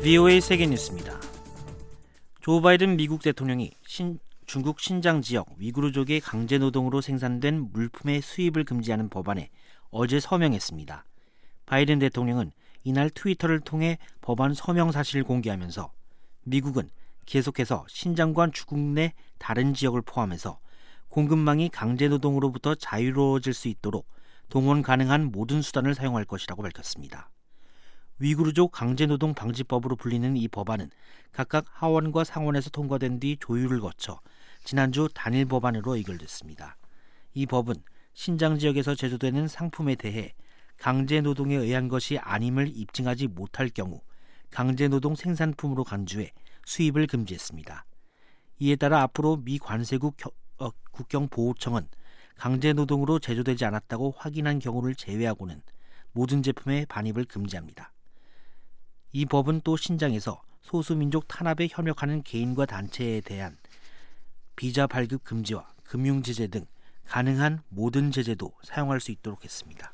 VOA 세계뉴스입니다. 조 바이든 미국 대통령이 중국 신장 지역 위구르족의 강제노동으로 생산된 물품의 수입을 금지하는 법안에 어제 서명했습니다. 바이든 대통령은 이날 트위터를 통해 법안 서명 사실을 공개하면서 미국은 계속해서 신장과 중국 내 다른 지역을 포함해서 공급망이 강제노동으로부터 자유로워질 수 있도록 동원 가능한 모든 수단을 사용할 것이라고 밝혔습니다. 위구르족 강제노동 방지법으로 불리는 이 법안은 각각 하원과 상원에서 통과된 뒤 조율을 거쳐 지난주 단일 법안으로 의결됐습니다. 이 법은 신장 지역에서 제조되는 상품에 대해 강제노동에 의한 것이 아님을 입증하지 못할 경우 강제노동 생산품으로 간주해 수입을 금지했습니다. 이에 따라 앞으로 미 관세국 국경보호청은 강제노동으로 제조되지 않았다고 확인한 경우를 제외하고는 모든 제품의 반입을 금지합니다. 이 법은 또 신장에서 소수민족 탄압에 협력하는 개인과 단체에 대한 비자 발급 금지와 금융제재 등 가능한 모든 제재도 사용할 수 있도록 했습니다.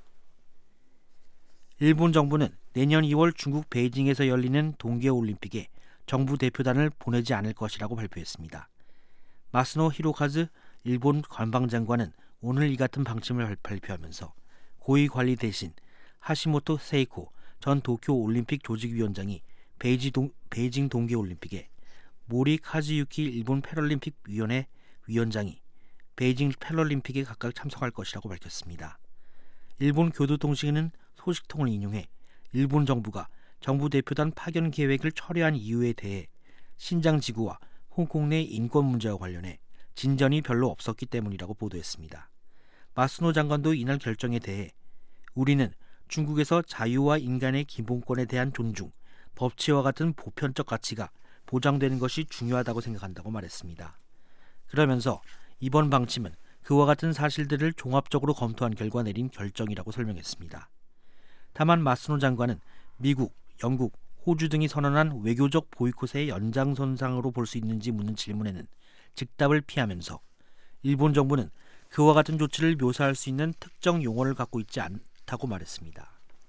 일본 정부는 내년 2월 중국 베이징에서 열리는 동계올림픽에 정부 대표단을 보내지 않을 것이라고 발표했습니다. 마스노 히로카즈 일본 관방장관은 오늘 이 같은 방침을 발표하면서 고위 관리 대신 하시모토 세이코 전 도쿄올림픽 조직위원장이 베이징 동계올림픽에 모리 카즈유키 일본 패럴림픽 위원회 위원장이 베이징 패럴림픽에 각각 참석할 것이라고 밝혔습니다. 일본 교도통신은 소식통을 인용해 일본 정부가 정부 대표단 파견 계획을 철회한 이유에 대해 신장 지구와 홍콩 내 인권 문제와 관련해 진전이 별로 없었기 때문이라고 보도했습니다. 마스노 장관도 이날 결정에 대해 우리는 중국에서 자유와 인간의 기본권에 대한 존중, 법치와 같은 보편적 가치가 보장되는 것이 중요하다고 생각한다고 말했습니다. 그러면서 이번 방침은 그와 같은 사실들을 종합적으로 검토한 결과 내린 결정이라고 설명했습니다. 다만 마스노 장관은 미국, 영국, 호주 등이 선언한 외교적 보이콧의 연장선상으로 볼 수 있는지 묻는 질문에는 즉답을 피하면서 일본 정부는 그와 같은 조치를 묘사할 수 있는 특정 용어를 갖고 있지 않다고 말했습니다.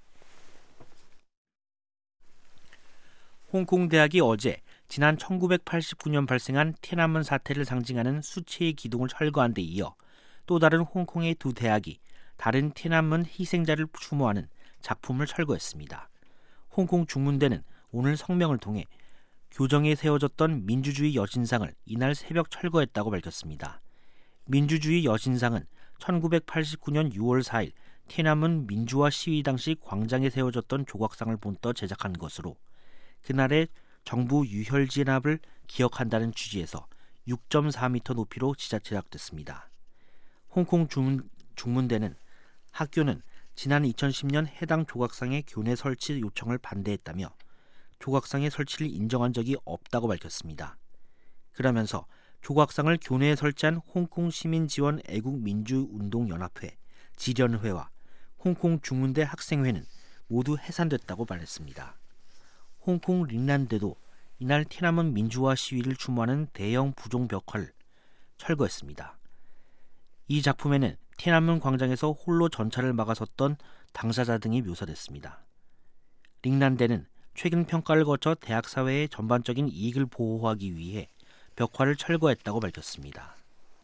홍콩 대학이 어제 지난 1989년 발생한天安문 사태를 상징하는 수치의 기둥을 철거한 데 이어 또 다른 홍콩의 두 대학이 다른天安문 희생자를 추모하는 작품을 철거했습니다. 홍콩 중문대는 오늘 성명을 통해 교정에 세워졌던 민주주의 여신상을 이날 새벽 철거했다고 밝혔습니다. 민주주의 여신상은 1989년 6월 4일天安문 민주화 시위 당시 광장에 세워졌던 조각상을 본떠 제작한 것으로 그날의 정부 유혈 진압을 기억한다는 취지에서 6.4m 높이로 제작됐습니다. 홍콩 중문대는 학교는 지난 2010년 해당 조각상의 교내 설치 요청을 반대했다며 조각상의 설치를 인정한 적이 없다고 밝혔습니다. 그러면서 조각상을 교내에 설치한 홍콩 시민지원 애국민주운동연합회, 지련회와 홍콩 중문대 학생회는 모두 해산됐다고 말했습니다. 홍콩 린난대도 이날天安문 민주화 시위를 추모하는 대형 부종 벽화를 철거했습니다. 이 작품에는天安문 광장에서 홀로 전차를 막아섰던 당사자 등이 묘사됐습니다. 린난대는 최근 평가를 거쳐 대학 사회의 전반적인 이익을 보호하기 위해 벽화를 철거했다고 밝혔습니다.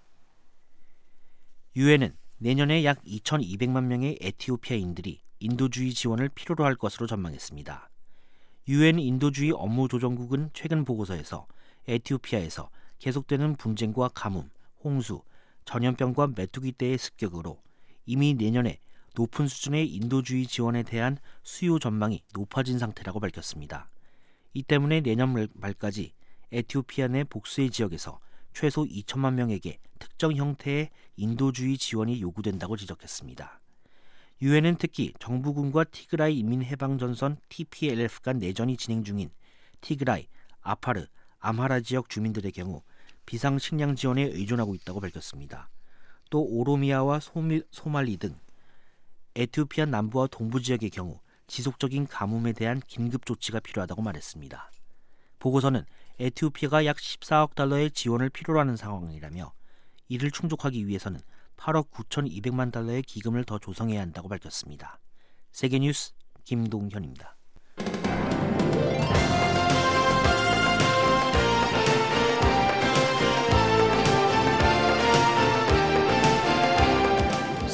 유엔은 내년에 약 2,200만 명의 에티오피아인들이 인도주의 지원을 필요로 할 것으로 전망했습니다. 유엔 인도주의 업무조정국은 최근 보고서에서 에티오피아에서 계속되는 분쟁과 가뭄, 홍수, 전염병과 메뚜기 떼의 습격으로 이미 내년에 높은 수준의 인도주의 지원에 대한 수요 전망이 높아진 상태라고 밝혔습니다. 이 때문에 내년 말까지 에티오피아 내 복수의 지역에서 최소 2천만 명에게 특정 형태의 인도주의 지원이 요구된다고 지적했습니다. 유엔은 특히 정부군과 티그라이 인민해방전선 TPLF 간 내전이 진행 중인 티그라이, 아파르, 암하라 지역 주민들의 경우 비상식량 지원에 의존하고 있다고 밝혔습니다. 또 오로미아와 소말리 등 에티오피아 남부와 동부 지역의 경우 지속적인 가뭄에 대한 긴급 조치가 필요하다고 말했습니다. 보고서는 에티오피아가 약 14억 달러의 지원을 필요로 하는 상황이라며 이를 충족하기 위해서는 8억 9,200만 달러의 기금을 더 조성해야 한다고 밝혔습니다. 세계뉴스 김동현입니다.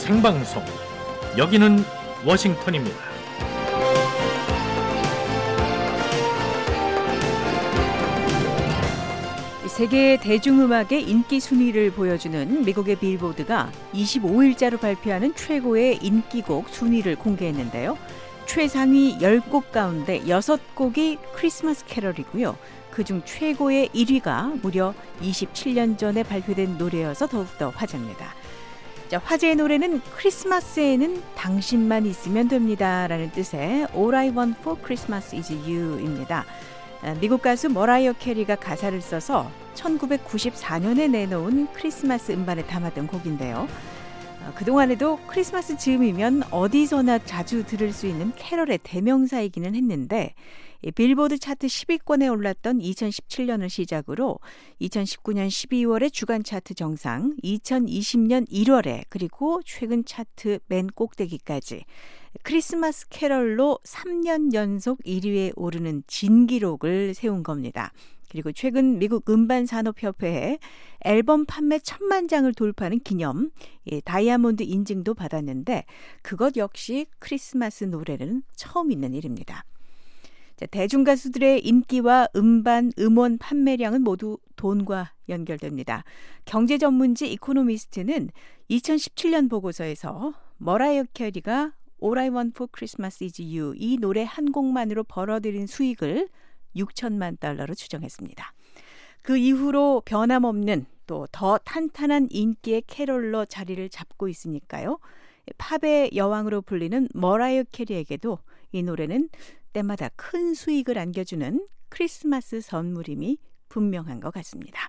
생방송. 여기는 워싱턴입니다. 세계 대중음악의 인기 순위를 보여주는 미국의 빌보드가 25일자로 발표하는 최고의 인기곡 순위를 공개했는데요. 최상위 10곡 가운데 6곡이 크리스마스 캐럴이고요. 그중 최고의 1위가 무려 27년 전에 발표된 노래여서 더욱더 화제입니다. 자, 화제의 노래는 크리스마스에는 당신만 있으면 됩니다 라는 뜻의 All I Want for Christmas is You입니다. 미국 가수 머라이어 캐리가 가사를 써서 1994년에 내놓은 크리스마스 음반에 담았던 곡인데요. 그동안에도 크리스마스 즈음이면 어디서나 자주 들을 수 있는 캐럴의 대명사이기는 했는데 빌보드 차트 10위권에 올랐던 2017년을 시작으로 2019년 12월에 주간 차트 정상, 2020년 1월에 그리고 최근 차트 맨 꼭대기까지 크리스마스 캐럴로 3년 연속 1위에 오르는 진기록을 세운 겁니다. 그리고 최근 미국 음반산업협회에 앨범 판매 1000만 장을 돌파하는 기념 다이아몬드 인증도 받았는데 그것 역시 크리스마스 노래는 처음 있는 일입니다. 자, 대중가수들의 인기와 음반, 음원 판매량은 모두 돈과 연결됩니다. 경제 전문지 이코노미스트는 2017년 보고서에서 머라이어 캐리가 All I Want for Christmas is You 이 노래 한 곡만으로 벌어들인 수익을 6천만 달러로 추정했습니다. 그 이후로 변함없는 또 더 탄탄한 인기의 캐롤러 자리를 잡고 있으니까요. 팝의 여왕으로 불리는 머라이어 캐리에게도 이 노래는 때마다 큰 수익을 안겨주는 크리스마스 선물임이 분명한 것 같습니다.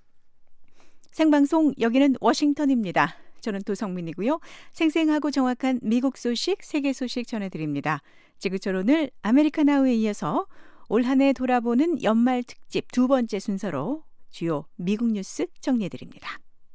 생방송 여기는 워싱턴입니다. 저는 도성민이고요. 생생하고 정확한 미국 소식, 세계 소식 전해드립니다. 지구촌 오늘 아메리카 나우에 이어서 올 한 해 돌아보는 연말 특집 두 번째 순서로 주요 미국 뉴스 정리해드립니다.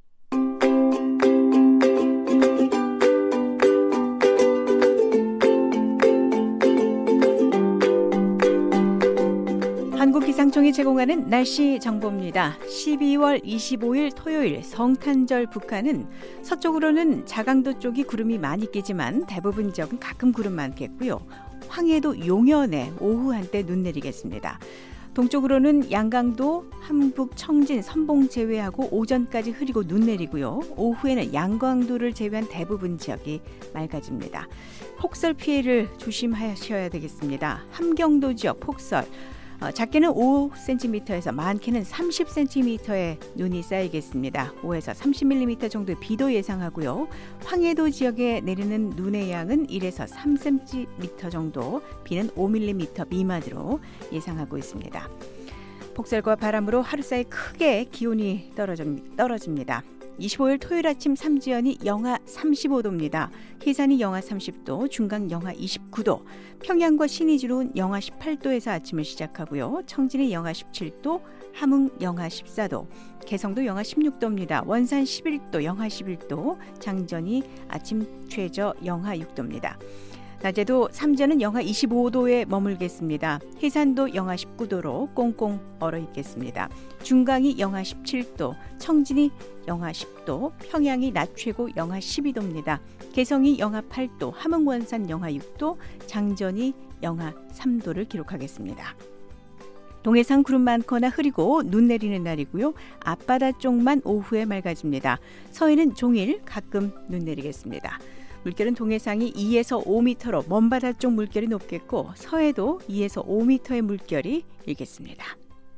한국기상청이 제공하는 날씨 정보입니다. 12월 25일 토요일 성탄절 북한은 서쪽으로는 자강도 쪽이 구름이 많이 끼지만 대부분 지역은 가끔 구름 많겠고요. 황해도 용연에 오후 한때 눈 내리겠습니다. 동쪽으로는 양강도, 함북, 청진, 선봉 제외하고 오전까지 흐리고 눈 내리고요. 오후에는 양강도를 제외한 대부분 지역이 맑아집니다. 폭설 피해를 조심하셔야 되겠습니다. 함경도 지역 폭설. 작게는 5cm에서 많게는 30cm의 눈이 쌓이겠습니다. 5에서 30mm 정도의 비도 예상하고요. 황해도 지역에 내리는 눈의 양은 1에서 3cm 정도, 비는 5mm 미만으로 예상하고 있습니다. 폭설과 바람으로 하루 사이 크게 기온이 떨어집니다. 25일 토요일 아침 삼지연이 영하 35도입니다. 해산이 영하 30도, 중강 영하 29도, 평양과 신의주는 영하 18도에서 아침을 시작하고요. 청진이 영하 17도, 함흥 영하 14도, 개성도 영하 16도입니다. 원산 11도, 영하 11도, 장전이 아침 최저 영하 6도입니다. 낮에도 삼전은 영하 25도에 머물겠습니다. 해산도 영하 19도로 꽁꽁 얼어있겠습니다. 중강이 영하 17도, 청진이 영하 10도, 평양이 낮 최고 영하 12도입니다. 개성이 영하 8도, 함흥 원산 영하 6도, 장전이 영하 3도를 기록하겠습니다. 동해상 구름 많거나 흐리고 눈 내리는 날이고요. 앞바다 쪽만 오후에 맑아집니다. 서해는 종일 가끔 눈 내리겠습니다. 물결은 동해상이 2에서 5m로 먼바다 쪽 물결이 높겠고 서해도 2에서 5m의 물결이 일겠습니다.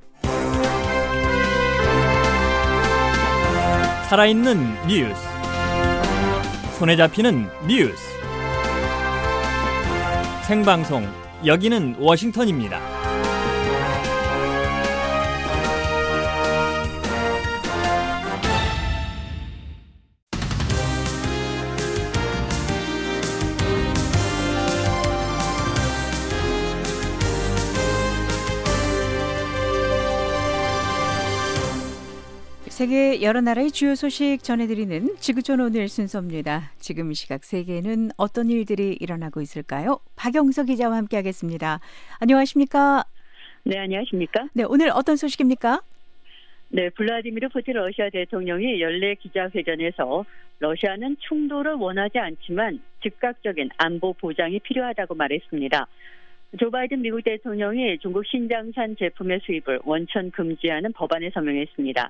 살아있는 뉴스, 손에 잡히는 뉴스, 생방송 여기는 워싱턴입니다. 세계 여러 나라의 주요 소식 전해드리는 지구촌 오늘 순서입니다. 지금 시각 세계에는 어떤 일들이 일어나고 있을까요? 박영석 기자와 함께하겠습니다. 안녕하십니까? 네, 안녕하십니까? 네, 오늘 어떤 소식입니까? 네, 블라디미르 푸틴 러시아 대통령이 연례 기자회견에서 러시아는 충돌을 원하지 않지만 즉각적인 안보 보장이 필요하다고 말했습니다. 조 바이든 미국 대통령이 중국 신장산 제품의 수입을 원천 금지하는 법안에 서명했습니다.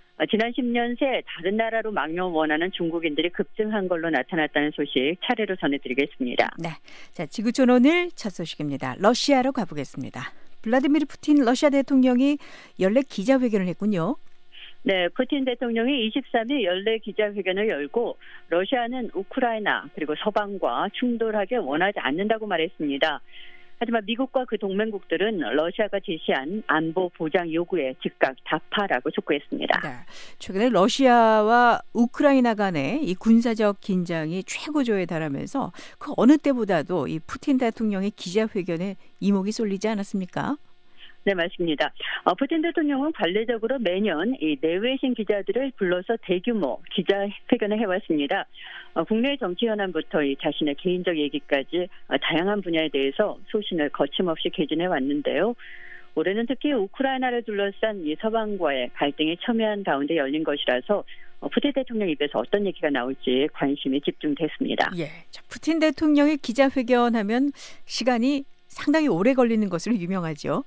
지난 10년 새 다른 나라로 망명 원하는 중국인들이 급증한 걸로 나타났다는 소식 차례로 전해드리겠습니다. 네, 자 지구촌 오늘 첫 소식입니다. 러시아로 가보겠습니다. 블라디미르 푸틴 러시아 대통령이 연례 기자회견을 했군요. 네, 푸틴 대통령이 23일 연례 기자회견을 열고 러시아는 우크라이나 그리고 서방과 충돌하게 원하지 않는다고 말했습니다. 하지만 미국과 그 동맹국들은 러시아가 제시한 안보 보장 요구에 즉각 답하라고 촉구했습니다. 네, 최근에 러시아와 우크라이나 간의 이 군사적 긴장이 최고조에 달하면서 그 어느 때보다도 이 푸틴 대통령의 기자회견에 이목이 쏠리지 않았습니까? 네, 맞습니다. 푸틴 대통령은 관례적으로 매년 이 내외신 기자들을 불러서 대규모 기자회견을 해왔습니다. 국내 정치 현안부터 이 자신의 개인적 얘기까지 다양한 분야에 대해서 소신을 거침없이 개진해 왔는데요. 올해는 특히 우크라이나를 둘러싼 이 서방과의 갈등이 첨예한 가운데 열린 것이라서 푸틴 대통령 입에서 어떤 얘기가 나올지 관심이 집중됐습니다. 예, 자, 푸틴 대통령의 기자회견하면 시간이 상당히 오래 걸리는 것으로 유명하죠.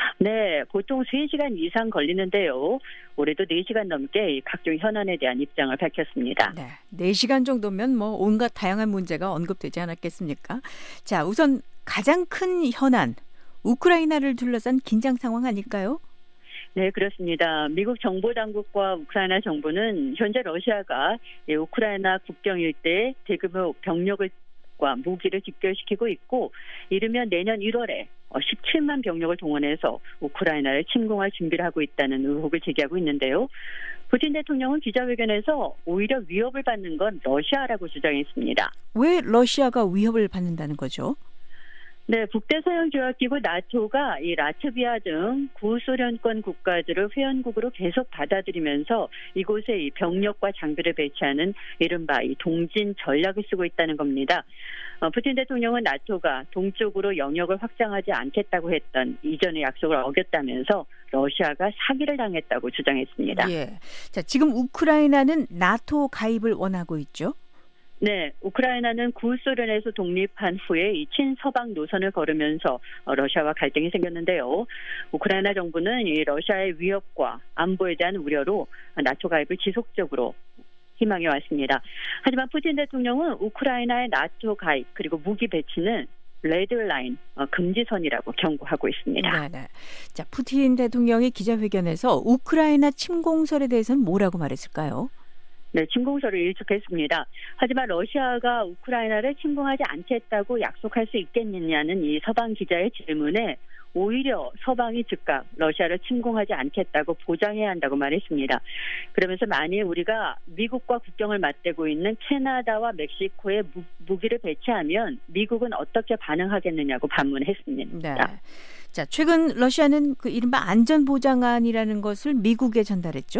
네, 보통 3시간 이상 걸리는데요. 올해도 4시간 넘게 각종 현안에 대한 입장을 밝혔습니다. 네, 4시간 정도면 뭐 온갖 다양한 문제가 언급되지 않았겠습니까? 자, 우선 가장 큰 현안, 우크라이나를 둘러싼 긴장 상황 아닐까요? 네, 그렇습니다. 미국 정보당국과 우크라이나 정부는 현재 러시아가 우크라이나 국경 일대에 대규모 병력과 무기를 집결시키고 있고 이르면 내년 1월에 17만 병력을 동원해서 우크라이나를 침공할 준비를 하고 있다는 의혹을 제기하고 있는데요. 푸틴 대통령은 기자회견에서 오히려 위협을 받는 건 러시아라고 주장했습니다. 왜 러시아가 위협을 받는다는 거죠? 네, 북대서양조약기구 나토가 이 라트비아 등 구소련권 국가들을 회원국으로 계속 받아들이면서 이곳에 이 병력과 장비를 배치하는 이른바 이 동진 전략을 쓰고 있다는 겁니다. 푸틴 대통령은 나토가 동쪽으로 영역을 확장하지 않겠다고 했던 이전의 약속을 어겼다면서 러시아가 사기를 당했다고 주장했습니다. 예, 자 지금 우크라이나는 나토 가입을 원하고 있죠? 네, 우크라이나는 구소련에서 독립한 후에 이 친서방 노선을 걸으면서 러시아와 갈등이 생겼는데요. 우크라이나 정부는 이 러시아의 위협과 안보에 대한 우려로 나토 가입을 지속적으로 희망해 왔습니다. 하지만 푸틴 대통령은 우크라이나의 나토 가입 그리고 무기 배치는 레드라인, 금지선이라고 경고하고 있습니다. 네. 자, 푸틴 대통령이 기자회견에서 우크라이나 침공설에 대해서는 뭐라고 말했을까요? 네, 침공설을 일축했습니다. 하지만 러시아가 우크라이나를 침공하지 않겠다고 약속할 수 있겠느냐는 이 서방 기자의 질문에 오히려 서방이 즉각 러시아를 침공하지 않겠다고 보장해야 한다고 말했습니다. 그러면서 만일 우리가 미국과 국경을 맞대고 있는 캐나다와 멕시코에 무기를 배치하면 미국은 어떻게 반응하겠느냐고 반문했습니다. 네. 자, 최근 러시아는 그 이른바 안전보장안이라는 것을 미국에 전달했죠?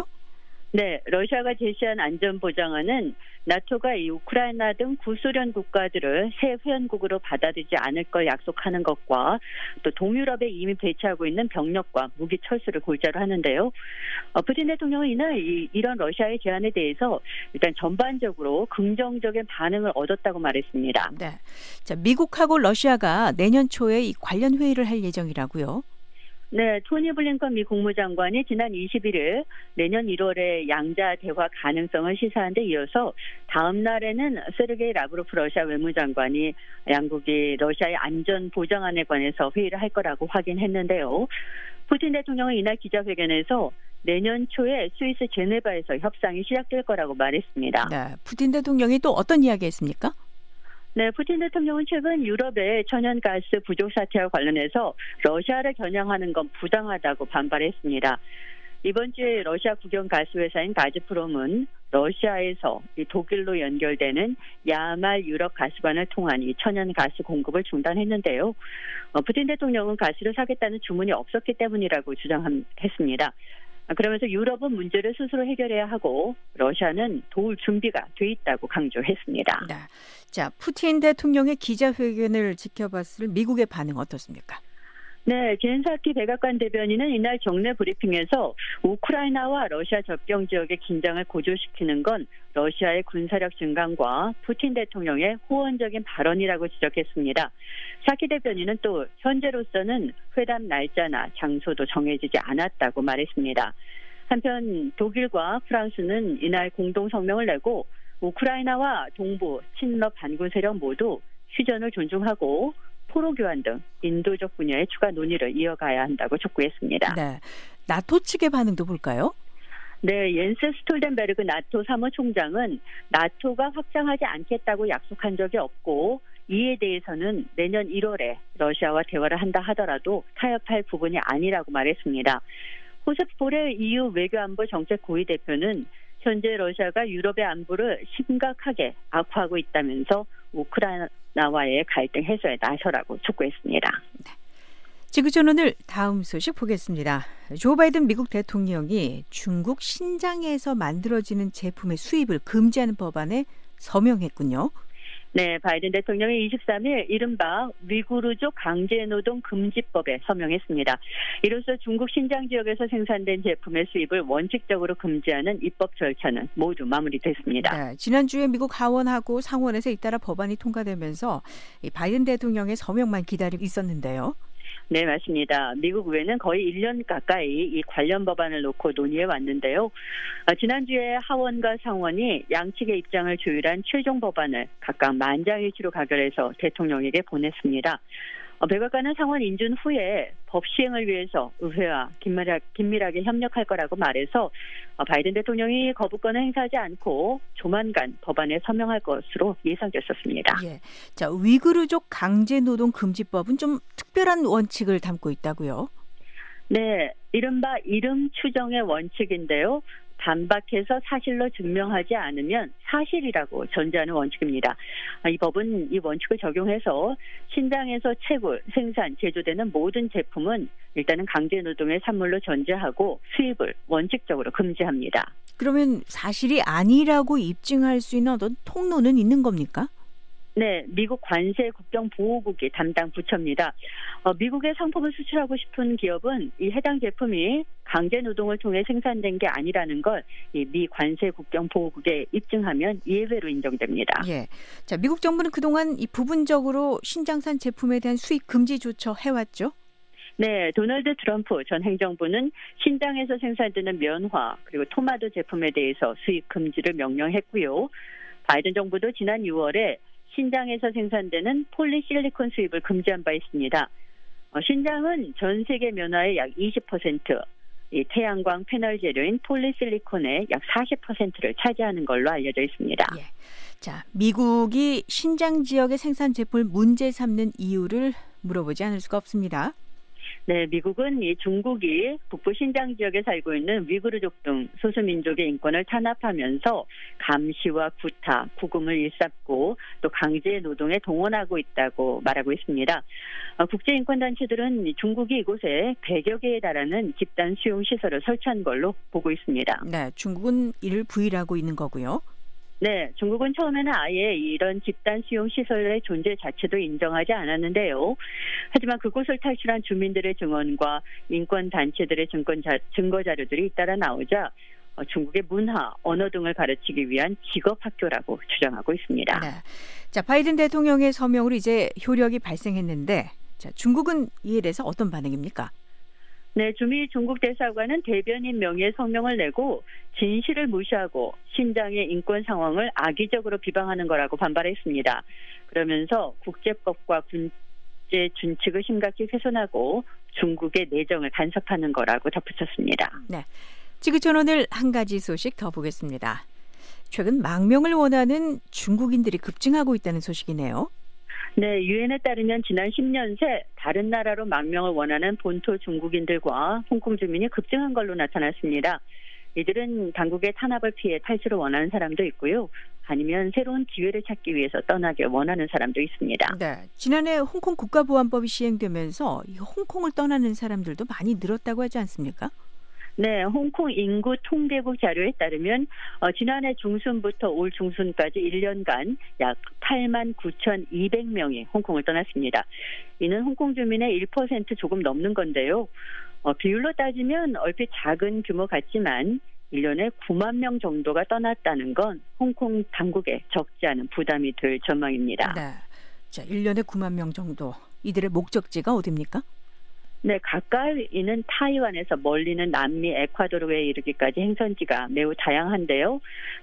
네, 러시아가 제시한 안전보장안은 나토가 이 우크라이나 등 구소련 국가들을 새 회원국으로 받아들이지 않을 걸 약속하는 것과 또 동유럽에 이미 배치하고 있는 병력과 무기 철수를 골자로 하는데요. 푸틴 대통령은 이날 이런 러시아의 제안에 대해서 일단 전반적으로 긍정적인 반응을 얻었다고 말했습니다. 네, 자 미국하고 러시아가 내년 초에 이 관련 회의를 할 예정이라고요. 네, 토니 블링컨 미 국무장관이 지난 21일 내년 1월에 양자 대화 가능성을 시사한 데 이어서 다음 날에는 세르게이 라브로프 러시아 외무장관이 양국이 러시아의 안전 보장안에 관해서 회의를 할 거라고 확인했는데요. 푸틴 대통령은 이날 기자회견에서 내년 초에 스위스 제네바에서 협상이 시작될 거라고 말했습니다. 네, 푸틴 대통령이 또 어떤 이야기했습니까? 네, 푸틴 대통령은 최근 유럽의 천연가스 부족 사태와 관련해서 러시아를 겨냥하는 건 부당하다고 반발했습니다. 이번 주에 러시아 국영 가스회사인 가즈프롬은 러시아에서 독일로 연결되는 야말 유럽 가스관을 통한 이 천연가스 공급을 중단했는데요. 푸틴 대통령은 가스를 사겠다는 주문이 없었기 때문이라고 주장했습니다. 그러면서 유럽은 문제를 스스로 해결해야 하고 러시아는 도울 준비가 돼 있다고 강조했습니다. 자, 푸틴 대통령의 기자회견을 지켜봤을 미국의 반응 어떻습니까? 네, 젠사키 백악관 대변인은 이날 정례 브리핑에서 우크라이나와 러시아 접경 지역의 긴장을 고조시키는 건 러시아의 군사력 증강과 푸틴 대통령의 호언적인 발언이라고 지적했습니다. 사키 대변인은 또 현재로서는 회담 날짜나 장소도 정해지지 않았다고 말했습니다. 한편 독일과 프랑스는 이날 공동 성명을 내고 우크라이나와 동부 친러 반군 세력 모두 휴전을 존중하고 포로 교환 등 인도적 분야의 추가 논의를 이어가야 한다고 촉구했습니다. 네, 나토 측의 반응도 볼까요? 네, 옌스 스톨텐베르그 나토 사무총장은 나토가 확장하지 않겠다고 약속한 적이 없고 이에 대해서는 내년 1월에 러시아와 대화를 한다 하더라도 타협할 부분이 아니라고 말했습니다. 호셉 보렐 EU 외교안보 정책 고위 대표는 현재 러시아가 유럽의 안보를 심각하게 악화하고 있다면서 우크라이나와의 갈등 해소에 나서라고 촉구했습니다. 네. 지구촌 오늘 다음 소식 보겠습니다. 조 바이든 미국 대통령이 중국 신장에서 만들어지는 제품의 수입을 금지하는 법안에 서명했군요. 네, 바이든 대통령이 23일 이른바 위구르족 강제노동 금지법에 서명했습니다. 이로써 중국 신장 지역에서 생산된 제품의 수입을 원칙적으로 금지하는 입법 절차는 모두 마무리됐습니다. 네, 지난주에 미국 하원하고 상원에서 잇따라 법안이 통과되면서 바이든 대통령의 서명만 기다리고 있었는데요. 네, 맞습니다. 미국 의회는 거의 1년 가까이 이 관련 법안을 놓고 논의해 왔는데요. 지난주에 하원과 상원이 양측의 입장을 조율한 최종 법안을 각각 만장일치로 가결해서 대통령에게 보냈습니다. 백악관은 상원 인준 후에 법 시행을 위해서 의회와 긴밀하게 협력할 거라고 말해서 바이든 대통령이 거부권을 행사하지 않고 조만간 법안에 서명할 것으로 예상됐었습니다. 예, 자, 위구르족 강제노동 금지법은 좀 특별한 원칙을 담고 있다고요? 네, 이른바 이름 추정의 원칙인데요. 반박해서 사실로 증명하지 않으면 사실이라고 전제하는 원칙입니다. 이 법은 이 원칙을 적용해서 신장에서 채굴, 생산, 제조되는 모든 제품은 일단은 강제노동의 산물로 전제하고 수입을 원칙적으로 금지합니다. 그러면 사실이 아니라고 입증할 수 있는 어떤 통로는 있는 겁니까? 네, 미국 관세 국경보호국이 담당 부처입니다. 미국에 상품을 수출하고 싶은 기업은 이 해당 제품이 강제노동을 통해 생산된 게 아니라는 걸 이 미 관세 국경보호국에 입증하면 예외로 인정됩니다. 예, 자, 미국 정부는 그동안 이 부분적으로 신장산 제품에 대한 수입 금지 조처 해왔죠? 네, 도널드 트럼프 전 행정부는 신장에서 생산되는 면화 그리고 토마토 제품에 대해서 수입 금지를 명령했고요. 바이든 정부도 지난 6월에 신장에서 생산되는 폴리실리콘 수입을 금지한 바 있습니다. 신장은 전 세계 면화의 약 20%, 이 태양광 패널 재료인 폴리실리콘의 약 40%를 차지하는 걸로 알려져 있습니다. 예. 자, 미국이 신장 지역의 생산 제품을 문제 삼는 이유를 물어보지 않을 수가 없습니다. 네, 미국은 이 중국이 북부 신장 지역에 살고 있는 위구르족 등 소수민족의 인권을 탄압하면서 감시와 구타, 구금을 일삼고 또 강제 노동에 동원하고 있다고 말하고 있습니다. 국제인권단체들은 중국이 이곳에 100여 개에 달하는 집단 수용 시설을 설치한 걸로 보고 있습니다. 네, 중국은 이를 부인하고 있는 거고요. 네, 중국은 처음에는 아예 이런 집단 수용 시설의 존재 자체도 인정하지 않았는데요. 하지만 그곳을 탈출한 주민들의 증언과 인권 단체들의 증거 자료들이 잇따라 나오자 중국의 문화, 언어 등을 가르치기 위한 직업 학교라고 주장하고 있습니다. 네. 자, 바이든 대통령의 서명으로 이제 효력이 발생했는데, 자, 중국은 이에 대해서 어떤 반응입니까? 네, 주미 중국 대사관은 대변인 명의의 성명을 내고 진실을 무시하고 신장의 인권 상황을 악의적으로 비방하는 거라고 반발했습니다. 그러면서 국제법과 국제 준칙을 심각히 훼손하고 중국의 내정을 간섭하는 거라고 덧붙였습니다. 네, 지구촌 오늘 한 가지 소식 더 보겠습니다. 최근 망명을 원하는 중국인들이 급증하고 있다는 소식이네요. 네, 유엔에 따르면 지난 10년 새 다른 나라로 망명을 원하는 본토 중국인들과 홍콩 주민이 급증한 걸로 나타났습니다. 이들은 당국의 탄압을 피해 탈출을 원하는 사람도 있고요. 아니면 새로운 기회를 찾기 위해서 떠나길 원하는 사람도 있습니다. 네, 지난해 홍콩 국가보안법이 시행되면서 이 홍콩을 떠나는 사람들도 많이 늘었다고 하지 않습니까? 네, 홍콩 인구 통계국 자료에 따르면 지난해 중순부터 올 중순까지 1년간 약 89,200명이 홍콩을 떠났습니다. 이는 홍콩 주민의 1% 조금 넘는 건데요. 비율로 따지면 얼핏 작은 규모 같지만 1년에 9만 명 정도가 떠났다는 건 홍콩 당국에 적지 않은 부담이 될 전망입니다. 네. 자, 1년에 9만 명 정도. 이들의 목적지가 어디입니까? 네, 가까이는 타이완에서 멀리는 남미 에콰도르에 이르기까지 행선지가 매우 다양한데요.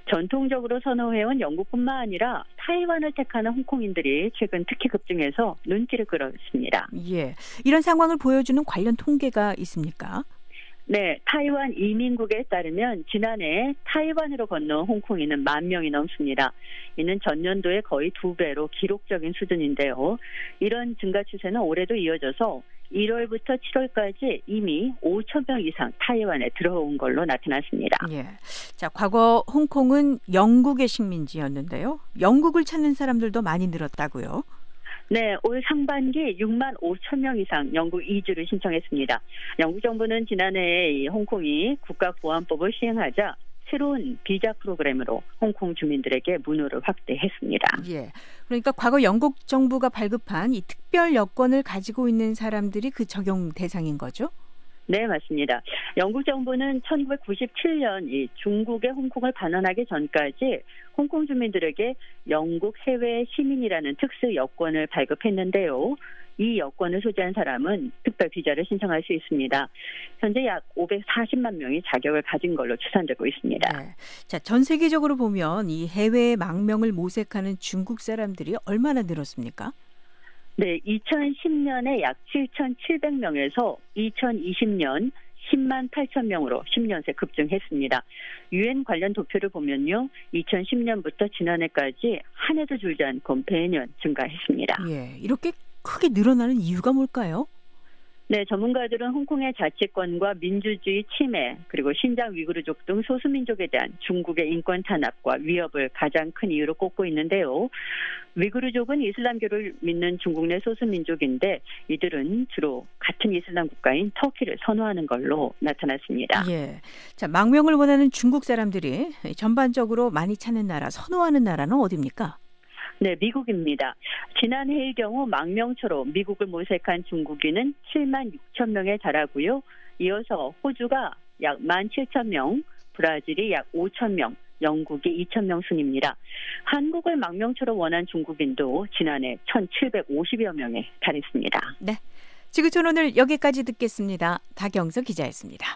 전통적으로 선호해온 영국뿐만 아니라 타이완을 택하는 홍콩인들이 최근 특히 급증해서 눈길을 끌었습니다. 예, 이런 상황을 보여주는 관련 통계가 있습니까? 네, 타이완 이민국에 따르면 지난해 타이완으로 건너온 홍콩인은 10,000명이 넘습니다. 이는 전년도의 거의 2배로 기록적인 수준인데요. 이런 증가 추세는 올해도 이어져서 1월부터 7월까지 이미 5,000명 이상 타이완에 들어온 걸로 나타났습니다. 예. 자, 과거 홍콩은 영국의 식민지였는데요. 영국을 찾는 사람들도 많이 늘었다고요. 네, 올 상반기 6만 5천 명 이상 영국 이주를 신청했습니다. 영국 정부는 지난해 이 홍콩이 국가보안법을 시행하자 새로운 비자 프로그램으로 홍콩 주민들에게 문호를 확대했습니다. 예. 그러니까 과거 영국 정부가 발급한 이 특별 여권을 가지고 있는 사람들이 그 적용 대상인 거죠? 네, 맞습니다. 영국 정부는 1997년 이 중국의 홍콩을 반환하기 전까지 홍콩 주민들에게 영국 해외 시민이라는 특수 여권을 발급했는데요. 이 여권을 소지한 사람은 특별 비자를 신청할 수 있습니다. 현재 약 540만 명이 자격을 가진 걸로 추산되고 있습니다. 네. 자, 전 세계적으로 보면 이 해외 망명을 모색하는 중국 사람들이 얼마나 늘었습니까? 네, 2010년에 약 7,700명에서 2020년 10만 8천 명으로 10년 새 급증했습니다. 유엔 관련 도표를 보면요. 2010년부터 지난해까지 한 해도 줄지 않고 매년 증가했습니다. 예, 이렇게 크게 늘어나는 이유가 뭘까요? 네, 전문가들은 홍콩의 자치권과 민주주의 침해 그리고 신장 위구르족 등 소수민족에 대한 중국의 인권 탄압과 위협을 가장 큰 이유로 꼽고 있는데요. 위구르족은 이슬람교를 믿는 중국 내 소수민족인데 이들은 주로 같은 이슬람 국가인 터키를 선호하는 걸로 나타났습니다. 예, 자, 망명을 원하는 중국 사람들이 전반적으로 많이 찾는 나라, 선호하는 나라는 어디입니까? 네, 미국입니다. 지난해의 경우 망명초로 미국을 모색한 중국인은 7만 6천 명에 달하고요. 이어서 호주가 약 17,000명, 브라질이 약 5,000명, 영국이 2,000명 순입니다. 한국을 망명초로 원한 중국인도 지난해 1,750여 명에 달했습니다. 네, 지구촌 오늘 여기까지 듣겠습니다. 박영서 기자였습니다.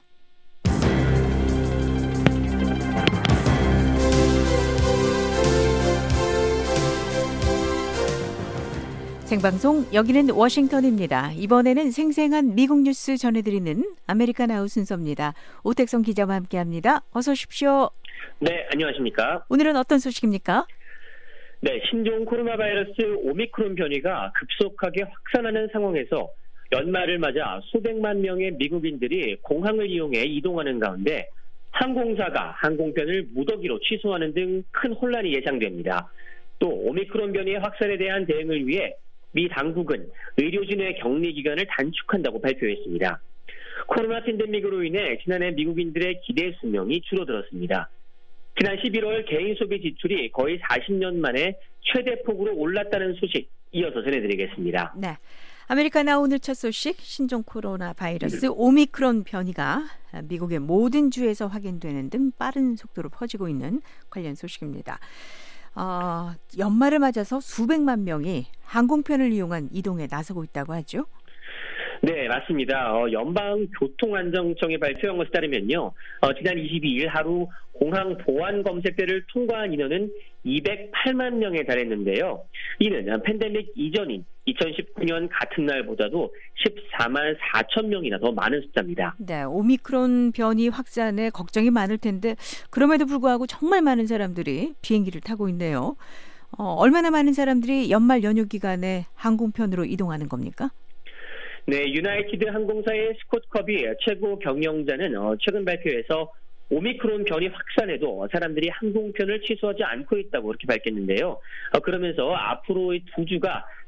생방송 여기는 워싱턴입니다. 이번에는 생생한 미국 뉴스 전해드리는 아메리칸 아웃 순서입니다. 오택성 기자와 함께합니다. 어서 오십시오. 네, 안녕하십니까. 오늘은 어떤 소식입니까? 네, 신종 코로나 바이러스 오미크론 변이가 급속하게 확산하는 상황에서 연말을 맞아 수백만 명의 미국인들이 공항을 이용해 이동하는 가운데 항공사가 항공편을 무더기로 취소하는 등 큰 혼란이 예상됩니다. 또 오미크론 변이의 확산에 대한 대응을 위해 미 당국은 의료진의 격리 기간을 단축한다고 발표했습니다. 코로나 팬데믹으로 인해 지난해 미국인들의 기대 수명이 줄어들었습니다. 지난 11월 개인 소비 지출이 거의 40년 만에 최대폭으로 올랐다는 소식 이어서 전해드리겠습니다. 네, 아메리카나 오늘 첫 소식, 신종 코로나 바이러스 오미크론 변이가 미국의 모든 주에서 확인되는 등 빠른 속도로 퍼지고 있는 관련 소식입니다. 연말을 맞아서 수백만 명이 항공편을 이용한 이동에 나서고 있다고 하죠? 네, 맞습니다. 연방교통안전청이 발표한 것에 따르면요. 지난 22일 하루 공항 보안 검색대를 통과한 인원은 208만 명에 달했는데요. 이는 팬데믹 이전인 2019년 같은 날보다도 14만 4천 명이나 더 많은 숫자입니다. 네, 오미크론 변이 확산에 걱정이 많을 텐데 그럼에도 불구하고 정말 많은 사람들이 비행기를 타고 있네요. 얼마나 많은 사람들이 연말 연휴 기간에 항공편으로 이동하는 겁니까? 네, 유나이티드 항공사의 스콧 커비 최고 경영자는 최근 발표에서 오미크론 변이 확산에도 사람들이 항공편을 취소하지 않고 있다고 그렇게 밝혔는데요. 그러면서 앞으로의 2주가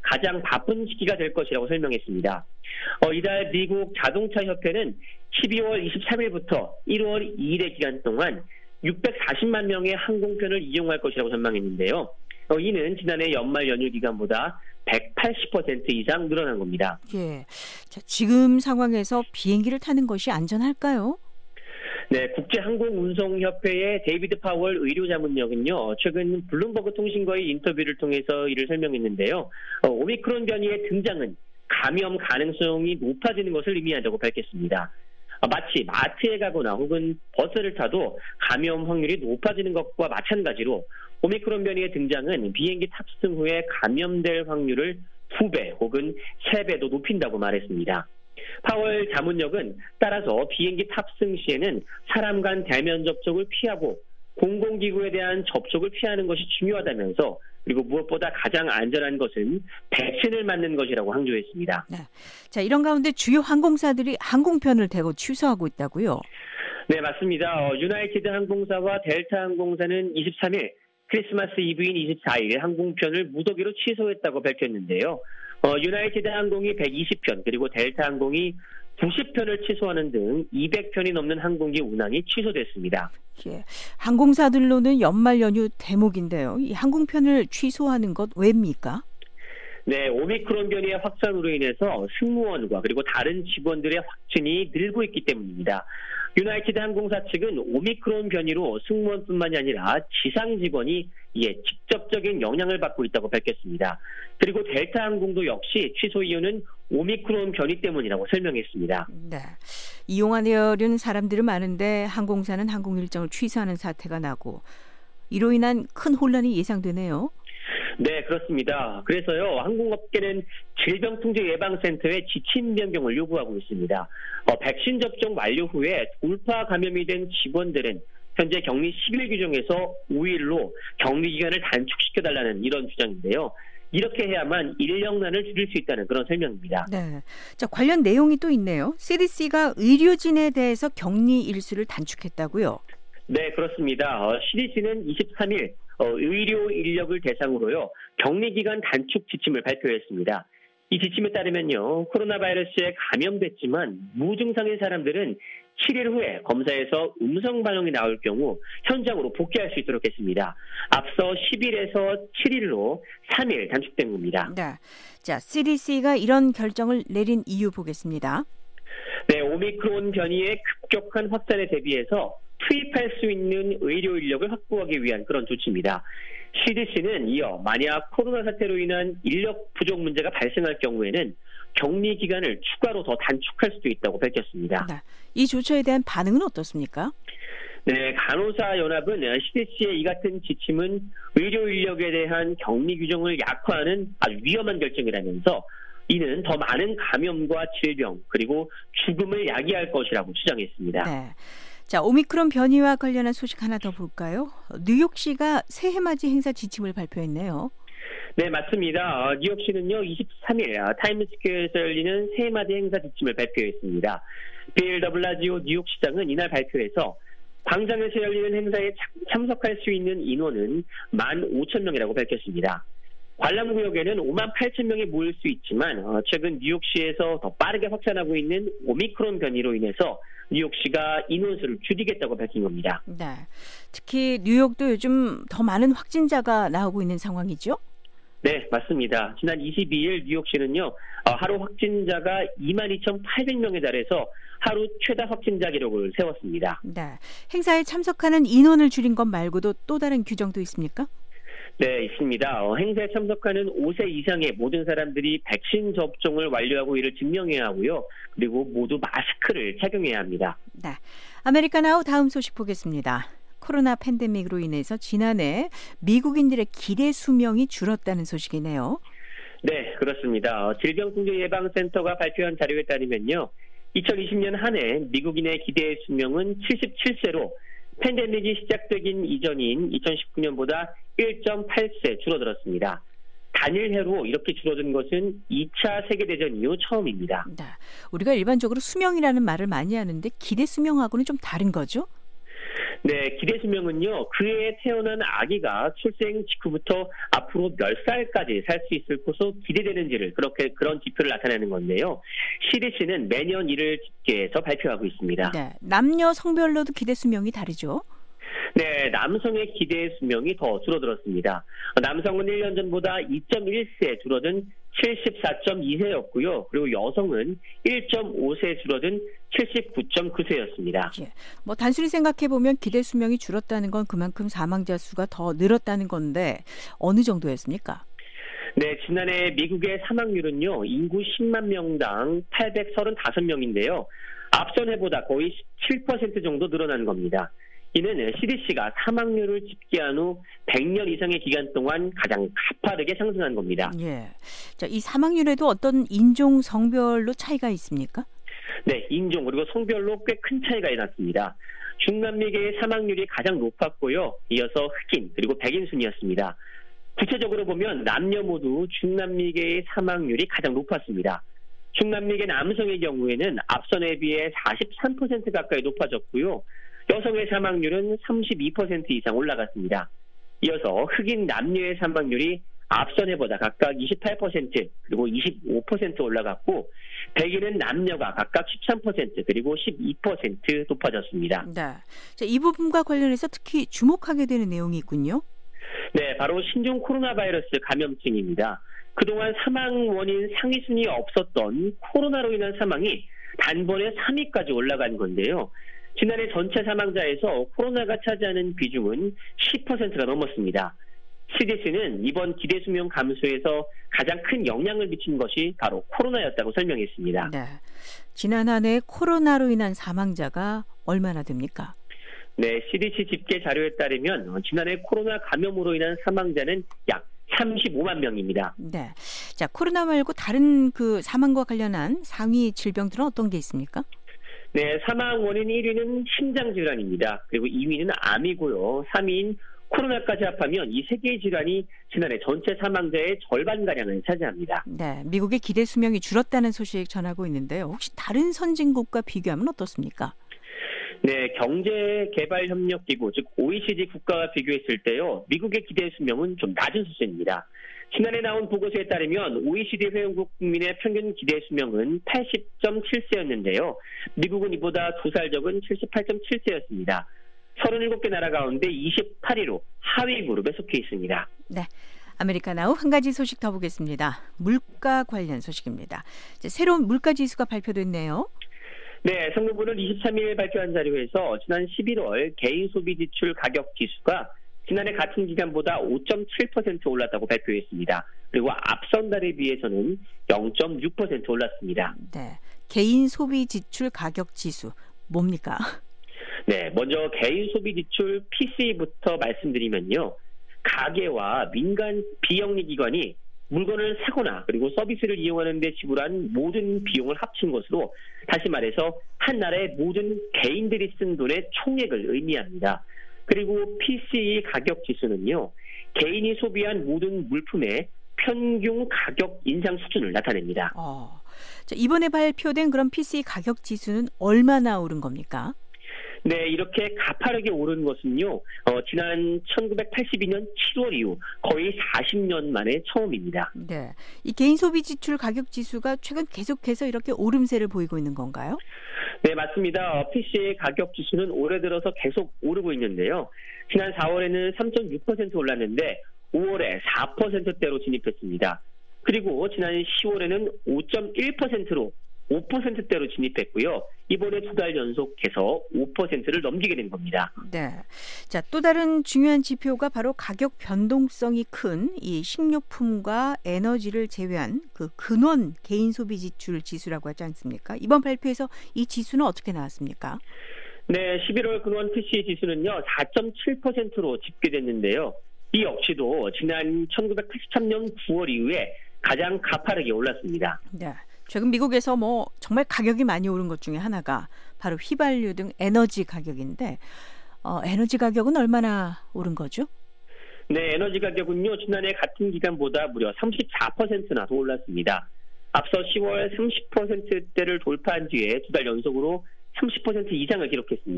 가장 바쁜 시기가 될 것이라고 설명했습니다. 이달 미국 자동차 협회는 12월 23일부터 1월 2일의 기간 동안 640만 명의 항공편을 이용할 것이라고 전망했는데요. 이는 지난해 연말 연휴 기간보다 180% 이상 늘어난 겁니다. 예. 자, 지금 상황에서 비행기를 타는 것이 안전할까요? 네, 국제항공운송협회의 데이비드 파월 의료자문역은요, 최근 블룸버그 통신과의 인터뷰를 통해서 이를 설명했는데요. 오미크론 변이의 등장은 감염 가능성이 높아지는 것을 의미한다고 밝혔습니다. 마치 마트에 가거나 혹은 버스를 타도 감염 확률이 높아지는 것과 마찬가지로 오미크론 변이의 등장은 비행기 탑승 후에 감염될 확률을 2배 혹은 3배도 높인다고 말했습니다. 파월 자문역은 따라서 비행기 탑승 시에는 사람 간 대면 접촉을 피하고 공공기구에 대한 접촉을 피하는 것이 중요하다면서 그리고 무엇보다 가장 안전한 것은 백신을 맞는 것이라고 강조했습니다. 네. 자, 이런 가운데 주요 항공사들이 항공편을 대거 취소하고 있다고요? 네, 맞습니다. 유나이티드 항공사와 델타 항공사는 23일 크리스마스 이브인 24일 항공편을 무더기로 취소했다고 밝혔는데요. 유나이티드 항공이 120편 그리고 델타 항공이 90편을 취소하는 등 200편이 넘는 항공기 운항이 취소됐습니다. 예, 항공사들로는 연말 연휴 대목인데요. 이 항공편을 취소하는 것 왜입니까? 네, 오미크론 변이의 확산으로 인해서 승무원과 그리고 다른 직원들의 확진이 늘고 있기 때문입니다. 유나이티드 항공사 측은 오미크론 변이로 승무원뿐만이 아니라 지상 직원이 이에 직접적인 영향을 받고 있다고 밝혔습니다. 그리고 델타 항공도 역시 취소 이유는 오미크론 변이 때문이라고 설명했습니다. 네, 이용하려는 사람들은 많은데 항공사는 항공 일정을 취소하는 사태가 나고 이로 인한 큰 혼란이 예상되네요. 네, 그렇습니다. 그래서요, 항공업계는 질병통제예방센터에 지침 변경을 요구하고 있습니다. 백신 접종 완료 후에 돌파 감염이 된 직원들은 현재 격리 10일 규정에서 5일로 격리 기간을 단축시켜달라는 이런 주장인데요. 이렇게 해야만 인력난을 줄일 수 있다는 그런 설명입니다. 네, 자, 관련 내용이 또 있네요. CDC가 의료진에 대해서 격리 일수를 단축했다고요? 네, 그렇습니다. CDC는 23일 의료 인력을 대상으로요, 격리 기간 단축 지침을 발표했습니다. 이 지침에 따르면요, 코로나 바이러스에 감염됐지만 무증상인 사람들은 7일 후에 검사에서 음성 반응이 나올 경우 현장으로 복귀할 수 있도록 했습니다. 앞서 10일에서 7일로 3일 단축된 겁니다. 네, 자, CDC가 이런 결정을 내린 이유 보겠습니다. 네, 오미크론 변이의 급격한 확산에 대비해서 투입할 수 있는 의료 인력을 확보하기 위한 그런 조치입니다. CDC는 이어 만약 코로나 사태로 인한 인력 부족 문제가 발생할 경우에는 격리 기간을 추가로 더 단축할 수도 있다고 밝혔습니다. 네, 이 조처에 대한 반응은 어떻습니까? 네, 간호사연합은 CDC의 이 같은 지침은 의료 인력에 대한 격리 규정을 약화하는 아주 위험한 결정이라면서 이는 더 많은 감염과 질병 그리고 죽음을 야기할 것이라고 주장했습니다. 네. 자, 오미크론 변이와 관련한 소식 하나 더 볼까요? 뉴욕시가 새해맞이 행사 지침을 발표했네요. 네, 맞습니다. 뉴욕시는요, 23일 타임스퀘어에서 열리는 새해맞이 행사 지침을 발표했습니다. 빌 더블라지오 뉴욕시장은 이날 발표해서 광장에서 열리는 행사에 참석할 수 있는 인원은 15,000명이라고 밝혔습니다. 관람구역에는 58,000명이 모일 수 있지만 최근 뉴욕시에서 더 빠르게 확산하고 있는 오미크론 변이로 인해서 뉴욕시가 인원수를 줄이겠다고 밝힌 겁니다. 네, 특히 뉴욕도 요즘 더 많은 확진자가 나오고 있는 상황이죠? 네, 맞습니다. 지난 22일 뉴욕시는요, 하루 확진자가 22,800명에 달해서 하루 최다 확진자 기록을 세웠습니다. 네, 행사에 참석하는 인원을 줄인 것 말고도 또 다른 규정도 있습니까? 네, 있습니다. 행사에 참석하는 5세 이상의 모든 사람들이 백신 접종을 완료하고 이를 증명해야 하고요. 그리고 모두 마스크를 착용해야 합니다. 네, 아메리카나우 다음 소식 보겠습니다. 코로나 팬데믹으로 인해서 지난해 미국인들의 기대 수명이 줄었다는 소식이네요. 네, 그렇습니다. 질병통제예방센터가 발표한 자료에 따르면요, 2020년 한 해 미국인의 기대 수명은 77세로 팬데믹이 시작되긴 이전인 2019년보다 1.8세 줄어들었습니다. 단일 해로 이렇게 줄어든 것은 2차 세계대전 이후 처음입니다. 네, 우리가 일반적으로 수명이라는 말을 많이 하는데 기대 수명하고는 좀 다른 거죠? 네, 기대 수명은요, 그해 태어난 아기가 출생 직후부터 앞으로 몇 살까지 살 수 있을 것으로 기대되는지를 그런 지표를 나타내는 건데요. CDC는 매년 이를 집계해서 발표하고 있습니다. 네, 남녀 성별로도 기대 수명이 다르죠? 네, 남성의 기대 수명이 더 줄어들었습니다. 남성은 1년 전보다 2.1세 줄어든 74.2세였고요. 그리고 여성은 1.5세 줄어든 79.9세였습니다. 예. 뭐 단순히 생각해 보면 기대 수명이 줄었다는 건 그만큼 사망자 수가 더 늘었다는 건데 어느 정도였습니까? 네, 지난해 미국의 사망률은요, 인구 10만 명당 835명인데요. 앞선 해보다 거의 17% 정도 늘어난 겁니다. 이는 CDC가 사망률을 집계한 후 100년 이상의 기간 동안 가장 가파르게 상승한 겁니다. 예. 자, 이 사망률에도 어떤 인종, 성별로 차이가 있습니까? 네, 인종 그리고 성별로 꽤 큰 차이가 났습니다. 중남미계의 사망률이 가장 높았고요. 이어서 흑인 그리고 백인 순이었습니다. 구체적으로 보면 남녀 모두 중남미계의 사망률이 가장 높았습니다. 중남미계 남성의 경우에는 앞선에 비해 43% 가까이 높아졌고요. 여성의 사망률은 32% 이상 올라갔습니다. 이어서 흑인 남녀의 사망률이 앞선 해보다 각각 28% 그리고 25% 올라갔고 백인은 남녀가 각각 13% 그리고 12% 높아졌습니다. 네. 자, 이 부분과 관련해서 특히 주목하게 되는 내용이 있군요. 네, 바로 신종 코로나 바이러스 감염증입니다. 그동안 사망 원인 상위 순위에 없었던 코로나로 인한 사망이 단번에 3위까지 올라간 건데요. 지난해 전체 사망자에서 코로나가 차지하는 비중은 10%가 넘었습니다. CDC는 이번 기대 수명 감소에서 가장 큰 영향을 미친 것이 바로 코로나였다고 설명했습니다. 네. 지난 한 해 코로나로 인한 사망자가 얼마나 됩니까? 네, CDC 집계 자료에 따르면 지난해 코로나 감염으로 인한 사망자는 약 35만 명입니다. 네. 자, 코로나 말고 다른 그 사망과 관련한 상위 질병들은 어떤 게 있습니까? 네, 사망 원인 1위는 심장질환입니다. 그리고 2위는 암이고요. 3위인 코로나까지 합하면 이 세 개의 질환이 지난해 전체 사망자의 절반가량을 차지합니다. 네, 미국의 기대 수명이 줄었다는 소식 전하고 있는데요. 혹시 다른 선진국과 비교하면 어떻습니까? 네, 경제개발협력기구, 즉 OECD 국가와 비교했을 때요, 미국의 기대 수명은 좀 낮은 수준입니다. 지난해 나온 보고서에 따르면 OECD 회원국 국민의 평균 기대 수명은 80.7세였는데요. 미국은 이보다 2살 적은 78.7세였습니다. 37개 나라 가운데 28위로 하위 그룹에 속해 있습니다. 네. 아메리카나우 한 가지 소식 더 보겠습니다. 물가 관련 소식입니다. 이제 새로운 물가 지수가 발표됐네요. 네, 성노부는 23일 발표한 자료에서 지난 11월 개인 소비 지출 가격 지수가 지난해 같은 기간보다 5.7% 올랐다고 발표했습니다. 그리고 앞선 달에 비해서는 0.6% 올랐습니다. 네, 개인 소비 지출 가격 지수 뭡니까? 네, 먼저 개인 소비 지출 PC부터 말씀드리면요. 가계와 민간 비영리 기관이 물건을 사거나 그리고 서비스를 이용하는 데 지불한 모든 비용을 합친 것으로 다시 말해서 한 나라의 모든 개인들이 쓴 돈의 총액을 의미합니다. 그리고 PCE 가격 지수는요. 개인이 소비한 모든 물품의 평균 가격 인상 수준을 나타냅니다. 자, 이번에 발표된 그런 PCE 가격 지수는 얼마나 오른 겁니까? 네, 이렇게 가파르게 오른 것은요. 지난 1982년 7월 이후 거의 40년 만에 처음입니다. 네, 이 개인 소비 지출 가격 지수가 최근 계속해서 이렇게 오름세를 보이고 있는 건가요? 네, 맞습니다. PC의 가격 지수는 올해 들어서 계속 오르고 있는데요. 지난 4월에는 3.6% 올랐는데 5월에 4%대로 진입했습니다. 그리고 지난 10월에는 5.1%로 5%대로 진입했고요. 이번에 2달 연속해서 5%를 넘기게 된 겁니다. 네. 자, 또 다른 중요한 지표가 바로 가격 변동성이 큰 이 식료품과 에너지를 제외한 그 근원 개인 소비 지출 지수라고 하지 않습니까? 이번 발표에서 이 지수는 어떻게 나왔습니까? 네, 11월 근원 PCE 지수는요, 4.7%로 집계됐는데요. 이 역시도 지난 1983년 9월 이후에 가장 가파르게 올랐습니다. 네. 최근 미국에서 뭐 정말 가격이 많이 오른 것 중에 하나가 바로 휘발유 등 에너지 가격인데 에너지 가격은 얼마나 오른 거죠? 네, 에너지 가격은요. 지난해 같은 기간보다 무려 34%나 더 올랐습니다. 앞서 10월 30%대를 돌파한 뒤에 2달 연속으로 30% 이상을 기록했습니다.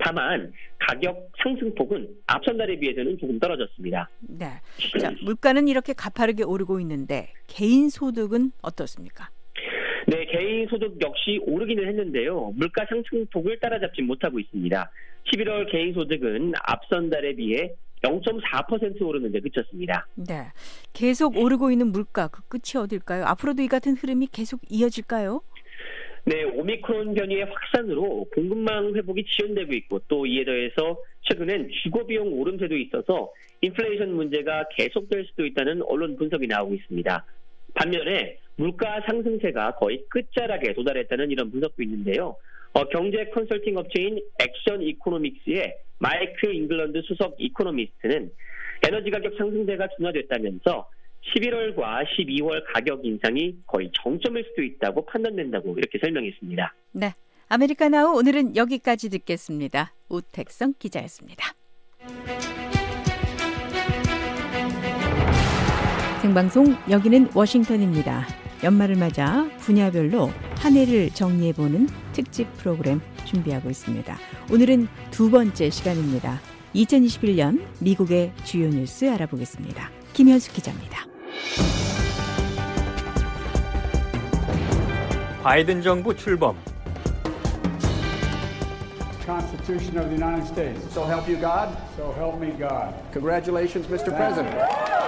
다만 가격 상승폭은 앞선 달에 비해서는 조금 떨어졌습니다. 네. 자, 물가는 이렇게 가파르게 오르고 있는데 개인 소득은 어떻습니까? 네, 개인 소득 역시 오르기는 했는데요. 물가 상승폭을 따라잡지 못하고 있습니다. 11월 개인 소득은 앞선 달에 비해 0.4% 오르는 데 그쳤습니다. 네, 계속 오르고 있는 물가 그 끝이 어딜까요? 앞으로도 이 같은 흐름이 계속 이어질까요? 네, 오미크론 변이의 확산으로 공급망 회복이 지연되고 있고 또 이에 더해서 최근엔 주거비용 오름세도 있어서 인플레이션 문제가 계속될 수도 있다는 언론 분석이 나오고 있습니다. 반면에 물가 상승세가 거의 끝자락에 도달했다는 이런 분석도 있는데요. 경제 컨설팅 업체인 액션 이코노믹스의 마이크 잉글런드 수석 이코노미스트는 에너지 가격 상승세가 둔화됐다면서 11월과 12월 가격 인상이 거의 정점일 수도 있다고 판단된다고 이렇게 설명했습니다. 네, 아메리카나우 오늘은 여기까지 듣겠습니다. 우택성 기자였습니다. 생방송 여기는 워싱턴입니다. 연말을 맞아 분야별로 한 해를 정리해보는 특집 프로그램 준비하고 있습니다. 오늘은 두 번째 시간입니다. 2021년 미국의 주요 뉴스 알아보겠습니다. 김현숙 기자입니다. 바이든 정부 출범. Constitution of the United States. So help you God. So help me God. Congratulations, Mr. President.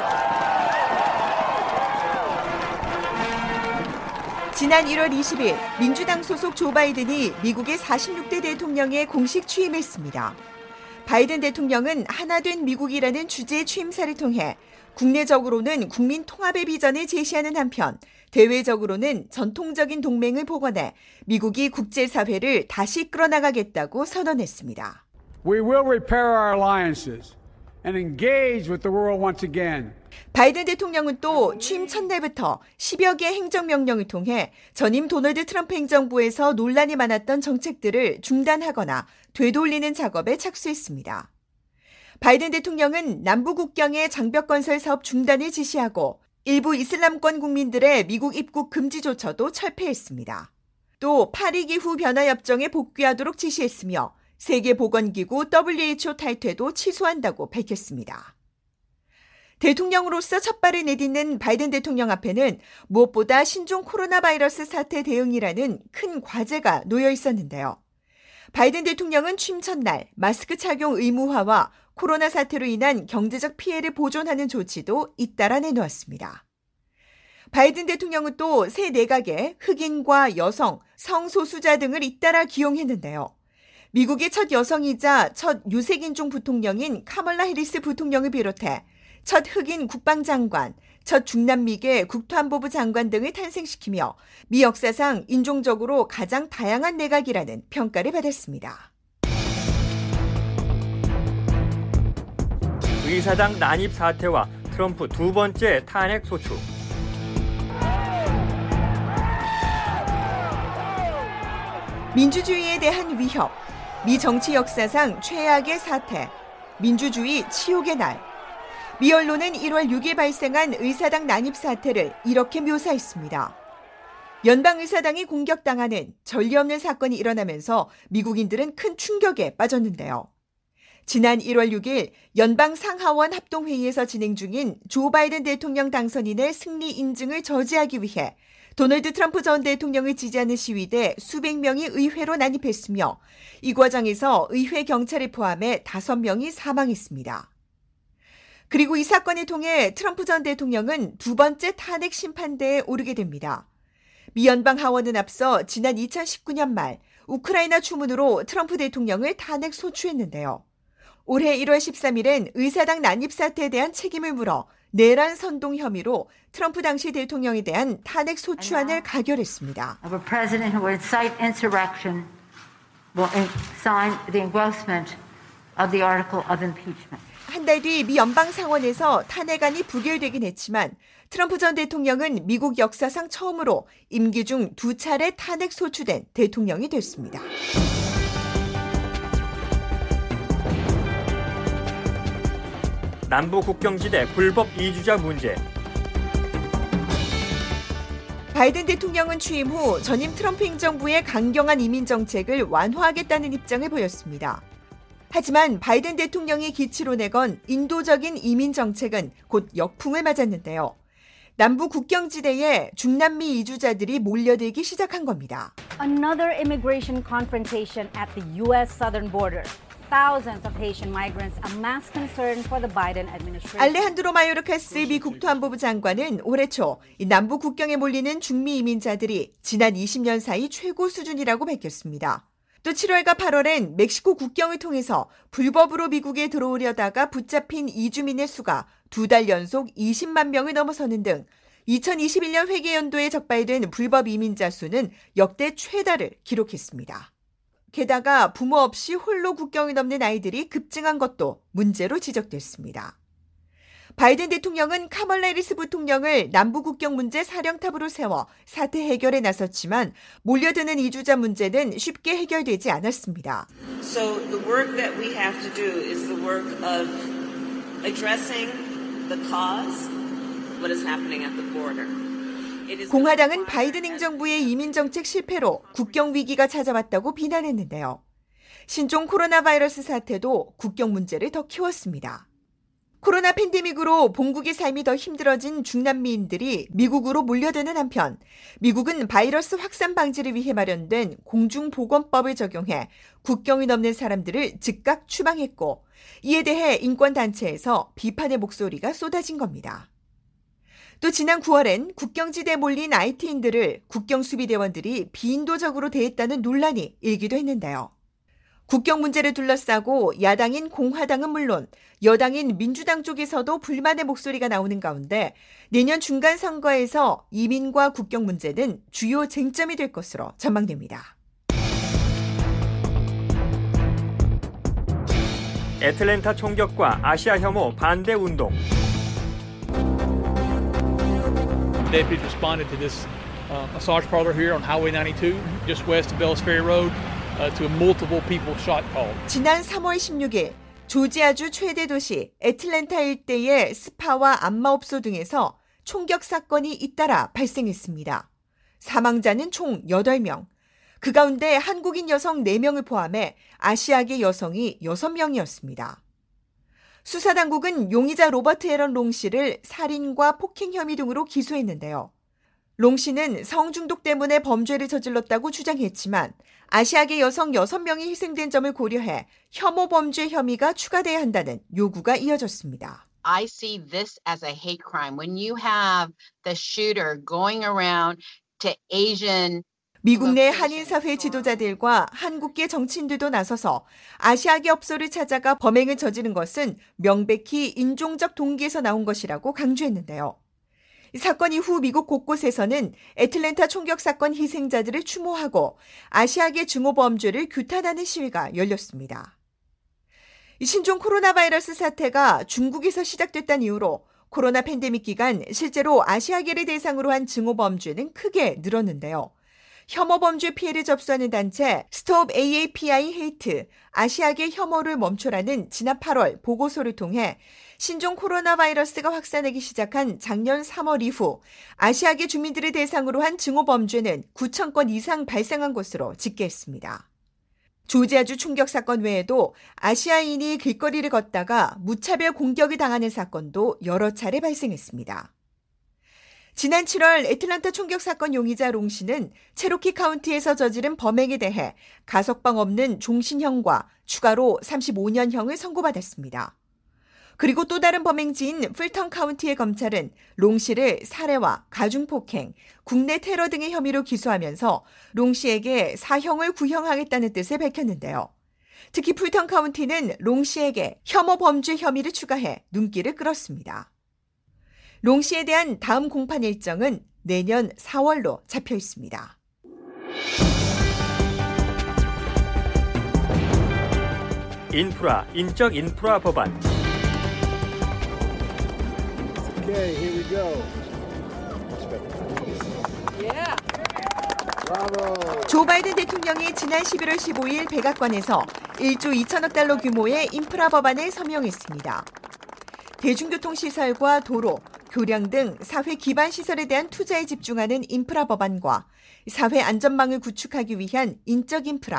지난 1월 20일 민주당 소속 조 바이든이 미국의 46대 대통령에 공식 취임했습니다. 바이든 대통령은 하나된 미국이라는 주제의 취임사를 통해 국내적으로는 국민 통합의 비전을 제시하는 한편 대외적으로는 전통적인 동맹을 복원해 미국이 국제사회를 다시 끌어나가겠다고 선언했습니다. We will repair our alliances and engage with the world once again. 바이든 대통령은 또 취임 첫날부터 10여 개의 행정명령을 통해 전임 도널드 트럼프 행정부에서 논란이 많았던 정책들을 중단하거나 되돌리는 작업에 착수했습니다. 바이든 대통령은 남부 국경의 장벽 건설 사업 중단을 지시하고 일부 이슬람권 국민들의 미국 입국 금지조처도 철폐했습니다. 또 파리 기후 변화 협정에 복귀하도록 지시했으며 세계보건기구 WHO 탈퇴도 취소한다고 밝혔습니다. 대통령으로서 첫 발을 내딛는 바이든 대통령 앞에는 무엇보다 신종 코로나 바이러스 사태 대응이라는 큰 과제가 놓여 있었는데요. 바이든 대통령은 취임 첫날 마스크 착용 의무화와 코로나 사태로 인한 경제적 피해를 보존하는 조치도 잇따라 내놓았습니다. 바이든 대통령은 또 새 내각에 흑인과 여성, 성소수자 등을 잇따라 기용했는데요. 미국의 첫 여성이자 첫 유색인종 부통령인 카멀라 해리스 부통령을 비롯해 첫 흑인 국방장관, 첫 중남미계 국토안보부 장관 등을 탄생시키며 미 역사상 인종적으로 가장 다양한 내각이라는 평가를 받았습니다. 의사당 난입 사태와 트럼프 두 번째 탄핵 소추. 민주주의에 대한 위협, 미 정치 역사상 최악의 사태, 민주주의 치욕의 날. 미 언론은 1월 6일 발생한 의사당 난입 사태를 이렇게 묘사했습니다. 연방의사당이 공격당하는 전례 없는 사건이 일어나면서 미국인들은 큰 충격에 빠졌는데요. 지난 1월 6일 연방 상하원 합동회의에서 진행 중인 조 바이든 대통령 당선인의 승리 인증을 저지하기 위해 도널드 트럼프 전 대통령을 지지하는 시위대 수백 명이 의회로 난입했으며 이 과정에서 의회 경찰을 포함해 5명이 사망했습니다. 그리고 이 사건을 통해 트럼프 전 대통령은 두 번째 탄핵 심판대에 오르게 됩니다. 미 연방 하원은 앞서 지난 2019년 말 우크라이나 추문으로 트럼프 대통령을 탄핵 소추했는데요. 올해 1월 13일엔 의사당 난입 사태에 대한 책임을 물어 내란 선동 혐의로 트럼프 당시 대통령에 대한 탄핵 소추안을 가결했습니다. Of a president who would incite insurrection will sign the engrossment of the article of impeachment. 한 달 뒤 미 연방 상원에서 탄핵안이 부결되긴 했지만 트럼프 전 대통령은 미국 역사상 처음으로 임기 중 2차례 탄핵 소추된 대통령이 됐습니다. 남부 국경지대 불법 이주자 문제. 바이든 대통령은 취임 후 전임 트럼프 행정부의 강경한 이민 정책을 완화하겠다는 입장을 보였습니다. 하지만 바이든 대통령이 기치로 내건 인도적인 이민 정책은 곧 역풍을 맞았는데요. 남부 국경지대에 중남미 이주자들이 몰려들기 시작한 겁니다. Another immigration confrontation at the U.S. southern border. Thousands of Haitian migrants, a mass concern for the Biden administration. 알레한드로 마요르카스 미 국토안보부 장관은 올해 초 남부 국경에 몰리는 중미 이민자들이 지난 20년 사이 최고 수준이라고 밝혔습니다. 또 7월과 8월엔 멕시코 국경을 통해서 불법으로 미국에 들어오려다가 붙잡힌 이주민의 수가 2달 연속 20만 명을 넘어서는 등 2021년 회계연도에 적발된 불법 이민자 수는 역대 최다를 기록했습니다. 게다가 부모 없이 홀로 국경을 넘는 아이들이 급증한 것도 문제로 지적됐습니다. 바이든 대통령은 카멀라 해리스 부통령을 남부 국경 문제 사령탑으로 세워 사태 해결에 나섰지만 몰려드는 이주자 문제는 쉽게 해결되지 않았습니다. So the work that we have to do is the work of addressing the cause, what is happening at the border. 공화당은 바이든 행정부의 이민 정책 실패로 국경 위기가 찾아왔다고 비난했는데요. 신종 코로나 바이러스 사태도 국경 문제를 더 키웠습니다. 코로나 팬데믹으로 본국의 삶이 더 힘들어진 중남미인들이 미국으로 몰려드는 한편 미국은 바이러스 확산 방지를 위해 마련된 공중보건법을 적용해 국경을 넘는 사람들을 즉각 추방했고 이에 대해 인권단체에서 비판의 목소리가 쏟아진 겁니다. 또 지난 9월엔 국경지대에 몰린 IT인들을 국경수비대원들이 비인도적으로 대했다는 논란이 일기도 했는데요. 국경 문제를 둘러싸고 야당인 공화당은 물론 여당인 민주당 쪽에서도 불만의 목소리가 나오는 가운데 내년 중간 선거에서 이민과 국경 문제는 주요 쟁점이 될 것으로 전망됩니다. 애틀랜타 총격과 아시아 혐오 반대 운동. Deputies responded to this massage parlor here on Highway 92, just west of Bells Ferry Road. To a multiple people shot call. 지난 3월 16일 조지아주 최대 도시 애틀랜타 일대의 스파와 안마업소 등에서 총격 사건이 잇따라 발생했습니다. 사망자는 총 8명. 그 가운데 한국인 여성 4명을 포함해 아시아계 여성이 6명이었습니다. 수사당국은 용의자 로버트 앨런 롱 씨를 살인과 폭행 혐의 등으로 기소했는데요. 롱 씨는 성중독 때문에 범죄를 저질렀다고 주장했지만 아시아계 여성 6명이 희생된 점을 고려해 혐오 범죄 혐의가 추가돼야 한다는 요구가 이어졌습니다. I see this as a hate crime. When you have the shooter going around to Asian 미국 내 한인사회 지도자들과 한국계 정치인들도 나서서 아시아계 업소를 찾아가 범행을 저지른 것은 명백히 인종적 동기에서 나온 것이라고 강조했는데요. 사건 이후 미국 곳곳에서는 애틀랜타 총격 사건 희생자들을 추모하고 아시아계 증오범죄를 규탄하는 시위가 열렸습니다. 신종 코로나 바이러스 사태가 중국에서 시작됐다는 이유로 코로나 팬데믹 기간 실제로 아시아계를 대상으로 한 증오범죄는 크게 늘었는데요. 혐오범죄 피해를 접수하는 단체 Stop AAPI Hate, 아시아계 혐오를 멈춰라는 지난 8월 보고서를 통해 신종 코로나 바이러스가 확산하기 시작한 작년 3월 이후 아시아계 주민들을 대상으로 한 증오범죄는 9,000건 이상 발생한 것으로 집계했습니다. 조지아주 총격 사건 외에도 아시아인이 길거리를 걷다가 무차별 공격을 당하는 사건도 여러 차례 발생했습니다. 지난 7월 애틀랜타 총격 사건 용의자 롱 씨는 체로키 카운티에서 저지른 범행에 대해 가석방 없는 종신형과 추가로 35년형을 선고받았습니다. 그리고 또 다른 범행지인 풀턴 카운티의 검찰은 롱 씨를 살해와 가중폭행, 국내 테러 등의 혐의로 기소하면서 롱 씨에게 사형을 구형하겠다는 뜻을 밝혔는데요. 특히 풀턴 카운티는 롱 씨에게 혐오 범죄 혐의를 추가해 눈길을 끌었습니다. 롱 씨에 대한 다음 공판 일정은 내년 4월로 잡혀 있습니다. 인프라, 인적 인프라 법안. Okay, here we go. Yeah. Bravo. 조 바이든 대통령이 지난 11월 15일 백악관에서 1조 2천억 달러 규모의 인프라 법안을 서명했습니다. 대중교통시설과 도로, 교량 등 사회 기반 시설에 대한 투자에 집중하는 인프라 법안과 사회 안전망을 구축하기 위한 인적 인프라,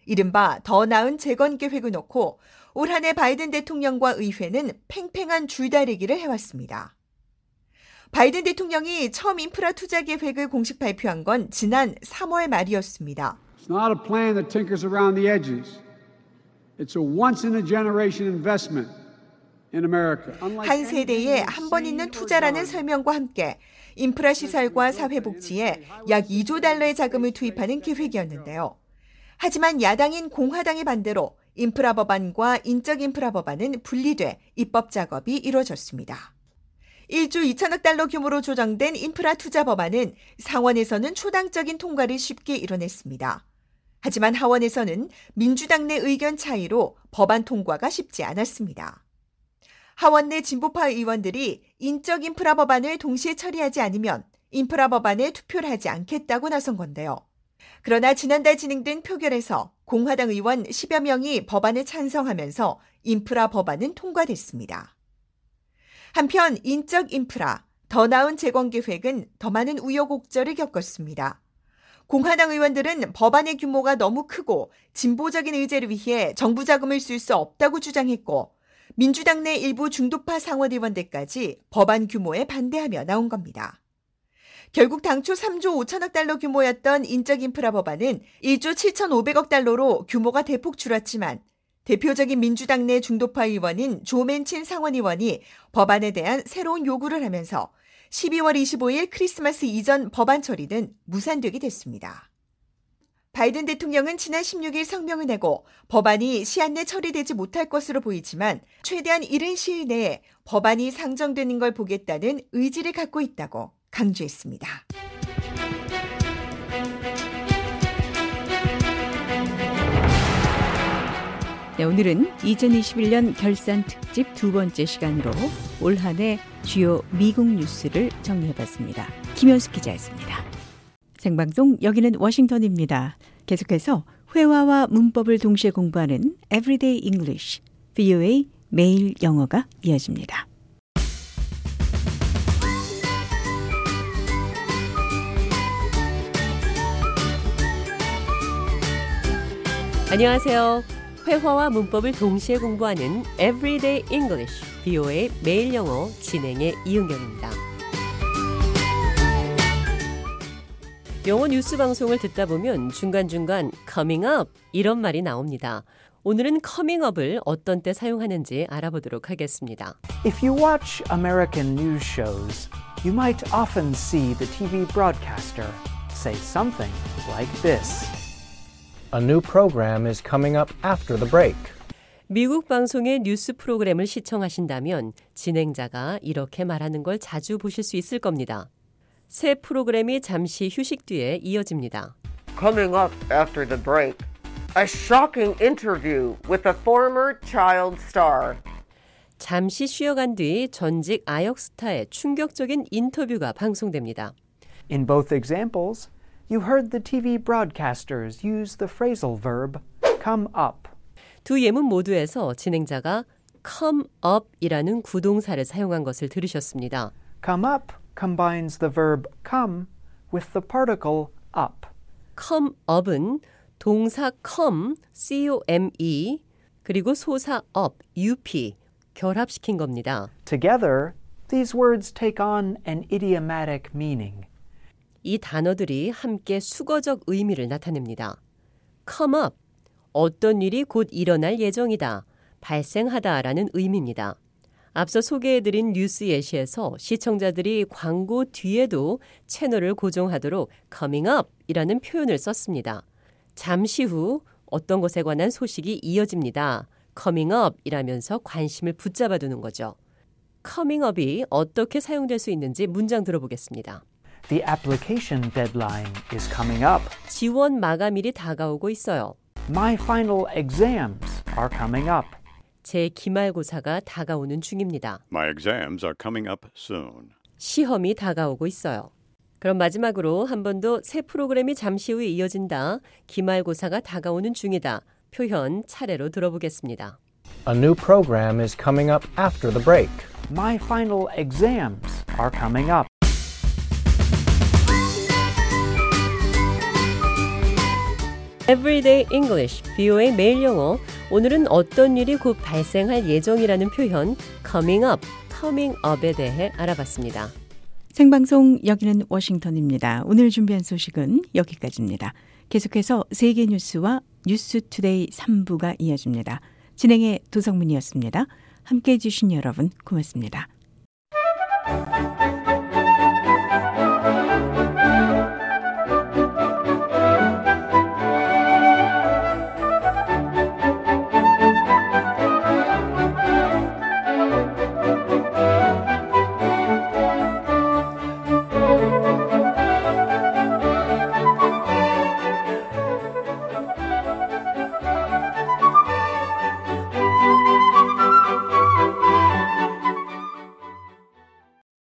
이른바 더 나은 재건 계획을 놓고 올 한 해 바이든 대통령과 의회는 팽팽한 줄다리기를 해왔습니다. 바이든 대통령이 처음 인프라 투자 계획을 공식 발표한 건 지난 3월 말이었습니다. It's not a plan that tinkers around the edges. It's a once-in-a-generation investment in America. 한 세대에 한 번 있는 투자라는 설명과 함께 인프라 시설과 사회복지에 약 2조 달러의 자금을 투입하는 계획이었는데요. 하지만 야당인 공화당의 반대로 인프라 법안과 인적 인프라 법안은 분리돼 입법 작업이 이루어졌습니다. 1조 2천억 달러 규모로 조정된 인프라 투자 법안은 상원에서는 초당적인 통과를 쉽게 이뤄냈습니다. 하지만 하원에서는 민주당 내 의견 차이로 법안 통과가 쉽지 않았습니다. 하원 내 진보파 의원들이 인적 인프라 법안을 동시에 처리하지 않으면 인프라 법안에 투표를 하지 않겠다고 나선 건데요. 그러나 지난달 진행된 표결에서 공화당 의원 10여 명이 법안에 찬성하면서 인프라 법안은 통과됐습니다. 한편 인적 인프라, 더 나은 재건 계획은 더 많은 우여곡절을 겪었습니다. 공화당 의원들은 법안의 규모가 너무 크고 진보적인 의제를 위해 정부 자금을 쓸 수 없다고 주장했고 민주당 내 일부 중도파 상원 의원들까지 법안 규모에 반대하며 나온 겁니다. 결국 당초 3조 5천억 달러 규모였던 인적 인프라 법안은 1조 7,500억 달러로 규모가 대폭 줄었지만 대표적인 민주당 내 중도파 의원인 조 맨친 상원 의원이 법안에 대한 새로운 요구를 하면서 12월 25일 크리스마스 이전 법안 처리는 무산되게 됐습니다. 바이든 대통령은 지난 16일 성명을 내고 법안이 시한 내 처리되지 못할 것으로 보이지만 최대한 이른 시일 내에 법안이 상정되는 걸 보겠다는 의지를 갖고 있다고 강조했습니다. 네, 오늘은 2021년 결산 특집 두 번째 시간으로 올 한 해 주요 미국 뉴스를 정리해봤습니다. 김현숙 기자였습니다. 생방송 여기는 워싱턴입니다. 계속해서 회화와 문법을 동시에 공부하는 Everyday English, VOA 매일 영어가 이어집니다. 안녕하세요. 회화와 문법을 동시에 공부하는 Everyday English, VOA 매일 영어 진행의 이은경입니다. 영어 뉴스 방송을 듣다 보면 중간중간 coming up 이런 말이 나옵니다. 오늘은 coming up을 어떤 때 사용하는지 알아보도록 하겠습니다. If you watch American news shows, you might often see the TV broadcaster say something like this. A new program is coming up after the break. 미국 방송의 뉴스 프로그램을 시청하신다면 진행자가 이렇게 말하는 걸 자주 보실 수 있을 겁니다. 새 프로그램이 잠시 휴식 뒤에 이어집니다. Coming up after the break, a shocking interview with a former child star. 잠시 쉬어간 뒤 전직 아역 스타의 충격적인 인터뷰가 방송됩니다. In both examples, you heard the TV broadcasters use the phrasal verb come up. 두 예문 모두에서 진행자가 come up이라는 구동사를 사용한 것을 들으셨습니다. Come up combines the verb come with the particle up. come up은 동사 come, C-O-M-E, 그리고 소사 up, U-P, 결합시킨 겁니다. Together, these words take on an idiomatic meaning. 이 단어들이 함께 수거적 의미를 나타냅니다. come up, 어떤 일이 곧 일어날 예정이다, 발생하다라는 의미입니다. 앞서 소개해드린 뉴스 예시에서 시청자들이 광고 뒤에도 채널을 고정하도록 coming up 이라는 표현을 썼습니다. 잠시 후 어떤 것에 관한 소식이 이어집니다. coming up 이라면서 관심을 붙잡아두는 거죠. coming up이 어떻게 사용될 수 있는지 문장 들어보겠습니다. The application deadline is coming up. 지원 마감일이 다가오고 있어요. My final exams are coming up. 제 기말고사가 다가오는 중입니다. My exams are coming up soon. 시험이 다가오고 있어요. 그럼 마지막으로 한 번 더 새 프로그램이 잠시 후에 이어진다. 기말고사가 다가오는 중이다. 표현 차례로 들어보겠습니다. A new program is coming up after the break. My final exams are coming up. Everyday English, VOA 매일 영어. 오늘은 어떤 일이 곧 발생할 예정이라는 표현 coming up에 대해 알아봤습니다. 생방송 여기는 워싱턴입니다. 오늘 준비한 소식은 여기까지입니다. 계속해서 세계 뉴스와 뉴스투데이 3부가 이어집니다. 진행의 도성문이었습니다. 함께해 주신 여러분 고맙습니다.